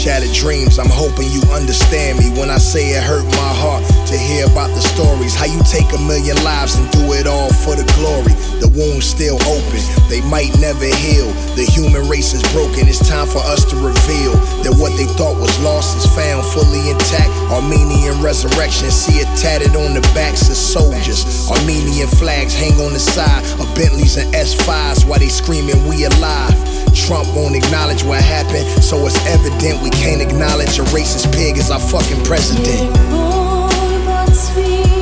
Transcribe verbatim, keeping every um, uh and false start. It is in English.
Shattered dreams, I'm hoping you understand me when I say it hurt my heart to hear about the stories. How you take a million lives and do it all for the glory. The wound's still open, they might never heal. The human race is broken, it's time for us to reveal that what they thought was lost is found fully intact. Armenian resurrection, see it tatted on the backs of soldiers. Armenian flags hang on the side of Bentleys and S fives while they screaming we alive. Trump won't acknowledge what happened, so it's evident we can't acknowledge a racist pig as our fucking president. But sweet.